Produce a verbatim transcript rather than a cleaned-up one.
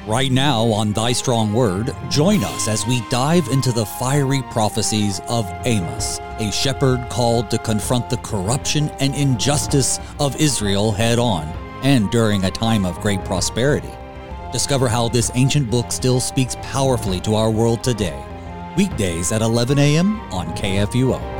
Right now on Thy Strong Word, join us as we dive into the fiery prophecies of Amos, a shepherd called to confront the corruption and injustice of Israel head on, and during a time of great prosperity. Discover how this ancient book still speaks powerfully to our world today. Weekdays at eleven a.m. on K F U O.